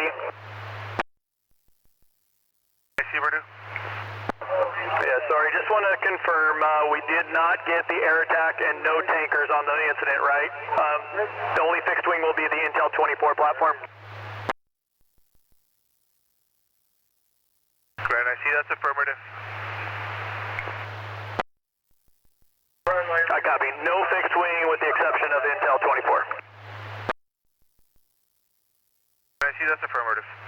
Seabird. Yeah, sorry, just want to confirm, we did not get the air attack and no tankers on the incident, right? The only fixed wing will be the Intel 24 platform. Grand, I see that's affirmative. I copy. No fixed wing with the exception of Intel 24. I see that's affirmative.